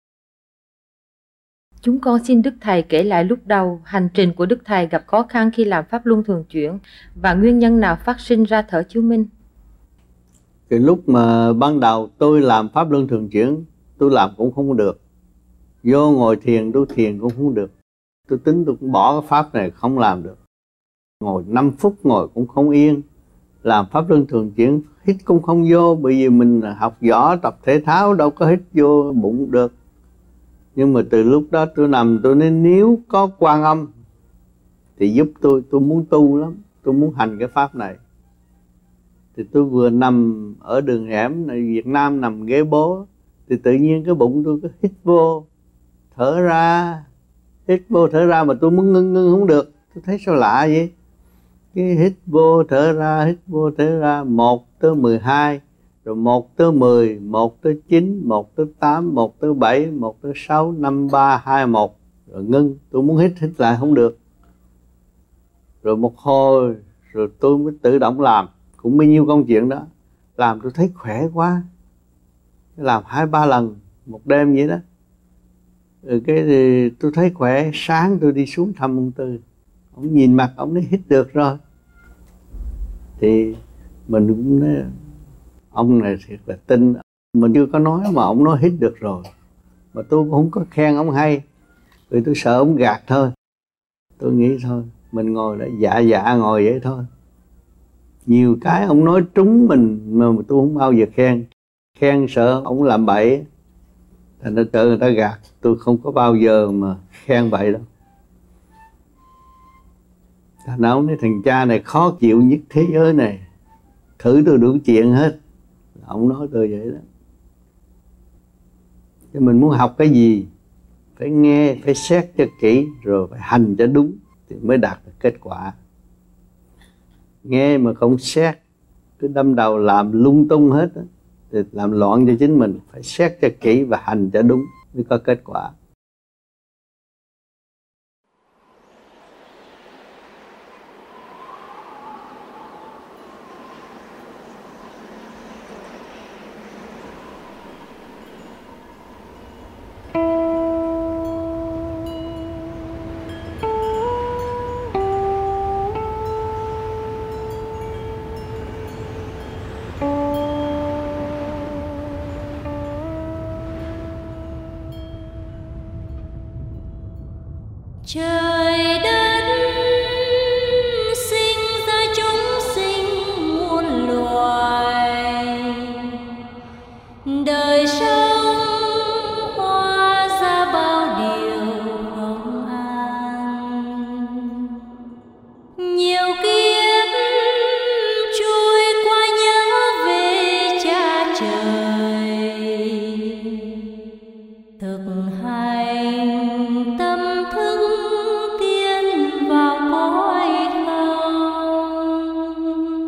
Chúng con xin Đức Thầy kể lại lúc đầu hành trình của Đức Thầy gặp khó khăn khi làm pháp luân thường chuyển và nguyên nhân nào phát sinh ra thở chiếu minh. Cái lúc mà ban đầu tôi làm pháp luân thường chuyển, tôi làm cũng không được. Vô ngồi thiền tôi thiền cũng không được. Tôi tính tôi cũng bỏ cái pháp này không làm được. Ngồi năm phút ngồi cũng không yên. Làm pháp luân thường chuyển hít cũng không vô, bởi vì mình học võ tập thể thao đâu có hít vô bụng được. Nhưng mà từ lúc đó tôi nằm tôi nói nếu có Quan Âm thì giúp tôi, tôi muốn tu lắm, tôi muốn hành cái pháp này. Thì tôi vừa nằm ở đường hẻm này Việt Nam, nằm ghế bố, thì tự nhiên cái bụng tôi cứ hít vô thở ra, hít vô thở ra mà tôi muốn ngưng ngưng không được. Tôi thấy sao lạ vậy. Cái hít vô thở ra, hít vô thở ra, một tới mười hai, rồi một tới mười, một tới chín, một tới tám, một tới bảy, một tới sáu, năm, ba, hai, một, rồi ngưng. Tôi muốn hít hít lại không được. Rồi một hồi rồi tôi mới tự động làm, cũng bao nhiêu công chuyện đó. Làm tôi thấy khỏe quá, làm hai ba lần một đêm vậy đó. Rồi cái thì tôi thấy khỏe, sáng tôi đi xuống thăm ông Tư. Ông nhìn mặt ông nói hít được rồi. Thì mình cũng nói ông này thiệt là tin. Mình chưa có nói mà ông nói hít được rồi. Mà tôi cũng không có khen ông hay. Vì tôi sợ ông gạt thôi. Tôi nghĩ thôi, mình ngồi đó dạ dạ ngồi vậy thôi. Nhiều cái ông nói trúng mình mà tôi không bao giờ khen. Khen sợ ông làm bậy. Thành ra tự người ta gạt. Tôi không có bao giờ mà khen bậy đâu. Thành ra ông nói thằng cha này khó chịu nhất thế giới này. Thử tôi đủ chuyện hết. Ông nói tôi vậy đó. Chứ mình muốn học cái gì phải nghe, phải xét cho kỹ, rồi phải hành cho đúng thì mới đạt được kết quả. Nghe mà không xét, cứ đâm đầu làm lung tung hết đó, thì làm loạn cho chính mình. Phải xét cho kỹ và hành cho đúng mới có kết quả. Thank you. Trời đất sinh ra chúng sinh muôn loài, đời sống hóa ra bao điều không an. Nhiều kiếp trôi qua nhớ về cha trời, thực hành tâm thức tiến vào cõi không.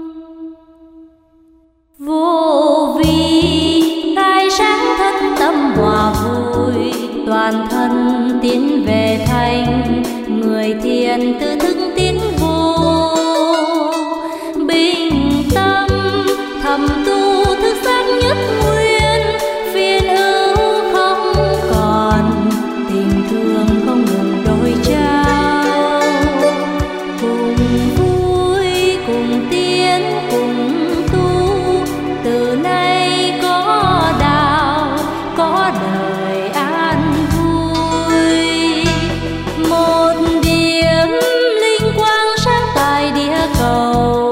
Vô vi khai sáng thân tâm hòa vui, toàn thân tiến về thanh, người thiền tư thức tiến vô. Bình tâm thầm tu thức giác nhất nguyên, phiền ưu không còn, tình thương không ngừng đôi trao. Cùng vui cùng tiến cùng tu, từ nay có đạo có đời an vui. Một điểm linh quang sáng tại địa cầu,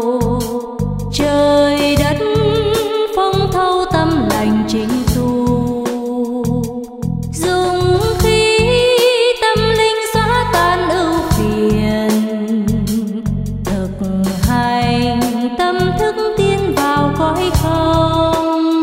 trời đất phong thâu tâm lành chính tu. Dùng khí tâm linh xóa tan ưu phiền, thực hành tâm thức tiến vào cõi không.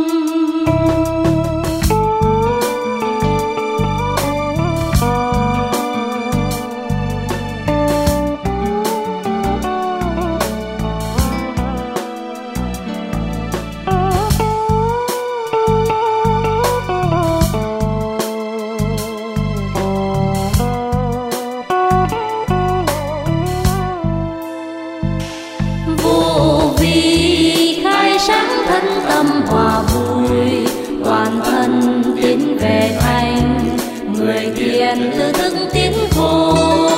Vô vi khai sáng thân tâm hòa vui, toàn thân tiến về thanh, người thiền tư thức tiến vô.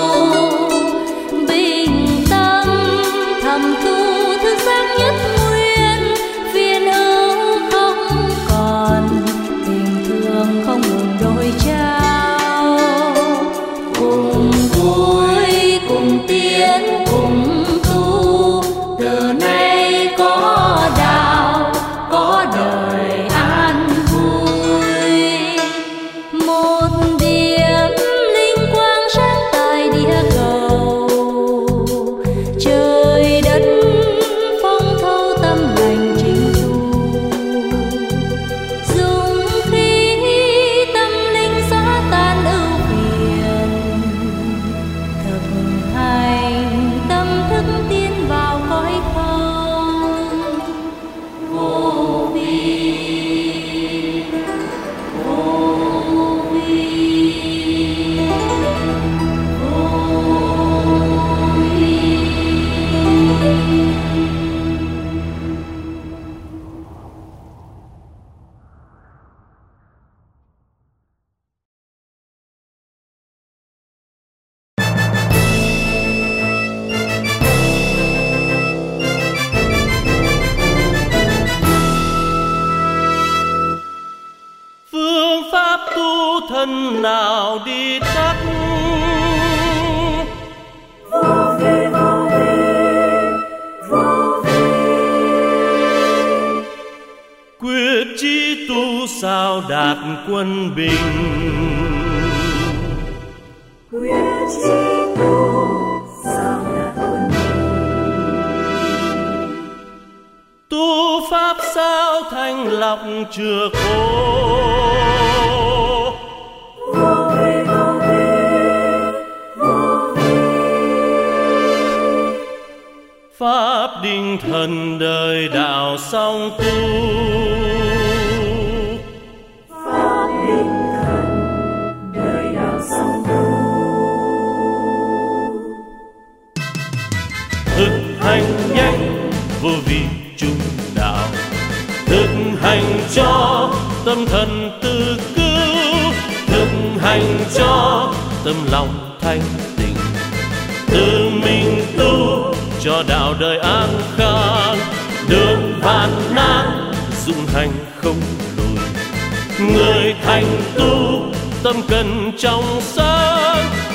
Bình tâm thầm tu thức giác nhất nguyên, phiền ưu không còn, tình thương không ngừng đôi trao. Cùng vui cùng tiến cùng tu, từ nay có đạo có đời an vui. Một điểm linh quang sáng tại địa cầu, trời đất phong thâu tâm lành chính tu. Dùng khí tâm linh xóa tan ưu phiền, thực hành tâm thức tiến vào cõi không. Vô vi vô vi vô vi. Phương pháp tu thân nào đi tắt, Vô vi vô vi vô vi. quyết chí tu sao đạt quân bình. Quyết chí tu sao đạt quân bình. Tu pháp sao thanh lọc chừa khổ. Vô vi vô vi vô vi. Pháp định thần đời đạo song tu. Pháp định thần đời đạo song tu. Thực hành nhanh vô vi trung đạo, thực hành cho tâm thần tự cứu, thực hành cho tâm lòng thanh tịnh, tự mình tu cho đạo đời an khang. Đường vạn nan dụng hành không lùi, người thành tu tâm cần trong sáng,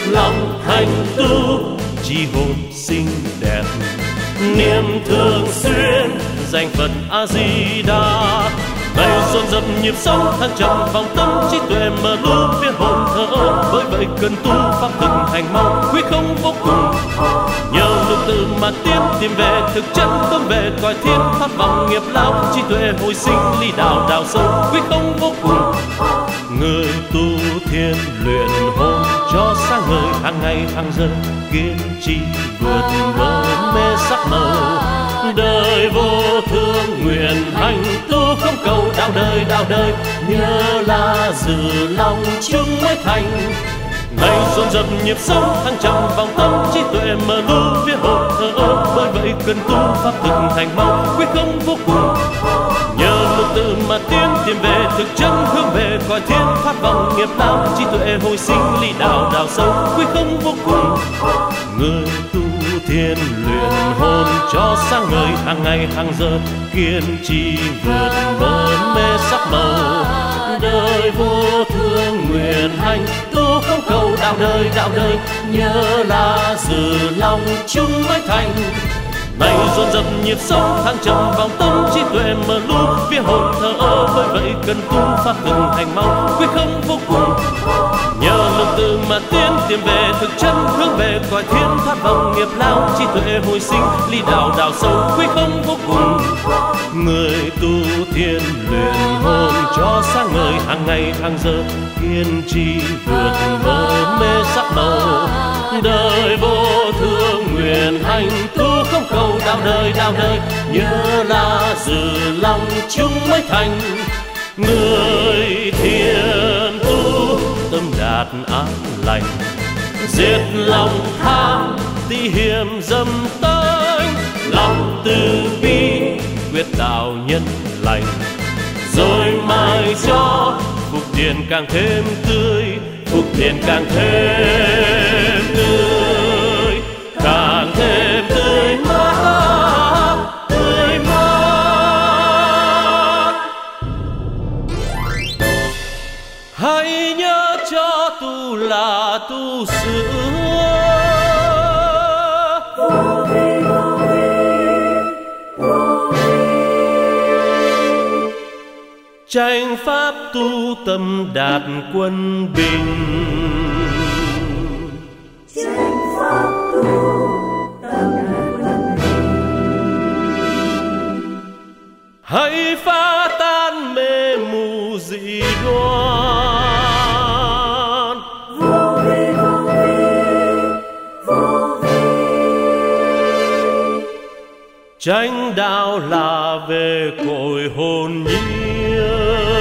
lòng thành tu chi hồn xinh đẹp, niềm thường xuyên danh Phật A Di Đà. Này dồn dập nhịp sống thăng trầm vòng tâm trí tuệ mở lưu viên hồn thở ơ. Bởi vậy cần tu pháp thực hành mau quy không vô cùng, nhờ lực từ mà tiến tìm về thực chất bấm về cõi thiên thoát vòng nghiệp lao. Trí tuệ hồi sinh ly đạo đào sâu quy không vô cùng, người tu thiên luyện hồn cho sáng ngời hàng ngày hàng giờ, kiên trì vượt bờ mê sắc màu. Đời vô thương nguyện hành tu không cầu đạo đời đạo đời, nhớ là giữ lòng chúng mới thành. Ngày dồn dập nhịp sống thăng trầm vòng tâm trí tuệ mở lưu viên hồn thở ơ. Bởi vậy cần tu pháp thực hành mau quyết không vô cùng, nhờ lục tự mà tiến tìm về thực chân hướng về cõi thiên thoát vòng nghiệp lao. Trí tuệ hồi sinh ly đạo đào sâu quyết không vô cùng, người tu thiên luyện hồn cho sáng ngời hàng ngày hàng giờ, kiên trì vượt bờ mê sắc màu. Đời vô thương nguyện hành tu không cầu đạo đời đạo đời, nhớ là giữ lòng chúng mới thành. Này dồn dập nhịp sống thăng trầm vòng tâm trí tuệ mở lưu viên hồn thở ơ. Bởi vậy cần tu pháp thực hành mau quyết không vô cùng, nhờ lực từ mà tiến tìm về thực chân hướng về cõi thiên thoát vòng nghiệp lao. Trí tuệ hồi sinh ly đạo đào sâu quyết không vô cùng, người tu thiên luyện hồn cho sáng ngời hàng ngày hàng giờ, kiên trì vượt bờ mê sắc màu. Đời vô thương nguyện hành tu không cầu đạo đời đạo đời, nhớ là giữ lòng chúng mới thành. Người thiền tu tâm đạt an lành, diệt lòng tham tí hiểm dâm tánh. Lòng từ bi quyết tạo nhân lành, rồi mai cho phúc điền càng thêm tươi, phúc điền càng thêm tươi, càng thêm tươi mát, tươi mát. Hãy nhớ cho tu là tu sửa, tranh pháp tu tâm đạt quân bình. Tranh pháp tu tâm đạt quân bình. Hãy phá tan mê mù dị đoan. Vô vi vô vi vô vi. Chánh đạo là về cội hồn nhiên.